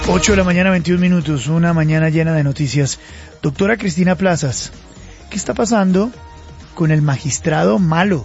8 de la mañana, 21 minutos, una mañana llena de noticias. Doctora Cristina Plazas, ¿qué está pasando con el magistrado malo?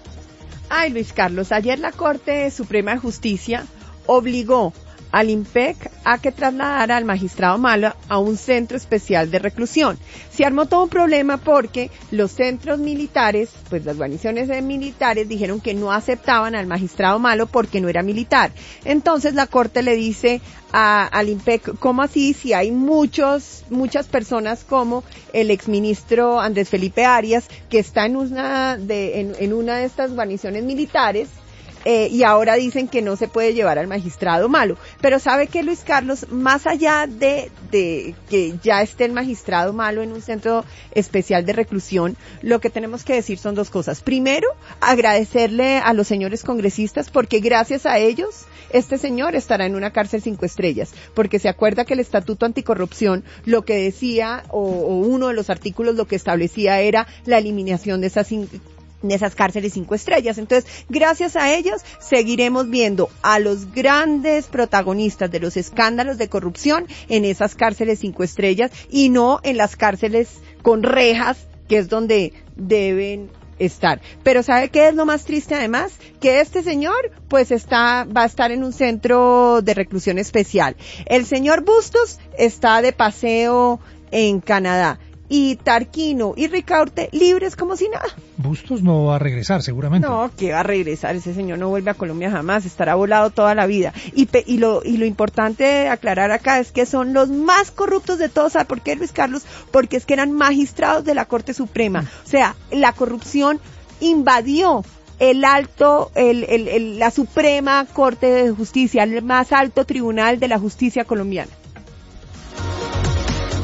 Ay, Luis Carlos, ayer la Corte Suprema de Justicia obligó al IMPEC a que trasladara al magistrado malo a un centro especial de reclusión. Se armó todo un problema porque los centros militares, pues las guarniciones militares dijeron que no aceptaban al magistrado malo porque no era militar. Entonces la Corte le dice al IMPEC, ¿cómo así? Si hay muchas personas como el exministro Andrés Felipe Arias, que está en una de estas guarniciones militares, y ahora dicen que no se puede llevar al magistrado malo. Pero ¿sabe qué, Luis Carlos? Más allá de que ya esté el magistrado malo en un centro especial de reclusión, lo que tenemos que decir son dos cosas. Primero, agradecerle a los señores congresistas porque gracias a ellos este señor estará en una cárcel 5 estrellas, porque se acuerda que el Estatuto Anticorrupción lo que decía, o uno de los artículos lo que establecía era la eliminación de esas cárceles 5 estrellas. Entonces, gracias a ellos, seguiremos viendo a los grandes protagonistas de los escándalos de corrupción en esas cárceles 5 estrellas y no en las cárceles con rejas, que es donde deben estar. Pero ¿sabe qué es lo más triste además? Que este señor pues va a estar en un centro de reclusión especial. El señor Bustos está de paseo en Canadá. Y Tarquino y Ricaurte libres como si nada. Bustos no va a regresar seguramente. No, que va a regresar, ese señor no vuelve a Colombia jamás, estará volado toda la vida. Y lo importante de aclarar acá es que son los más corruptos de todos. ¿Sabe por qué, Luis Carlos? Porque es que eran magistrados de la Corte Suprema. O sea, la corrupción invadió la Suprema Corte de Justicia, el más alto tribunal de la justicia colombiana.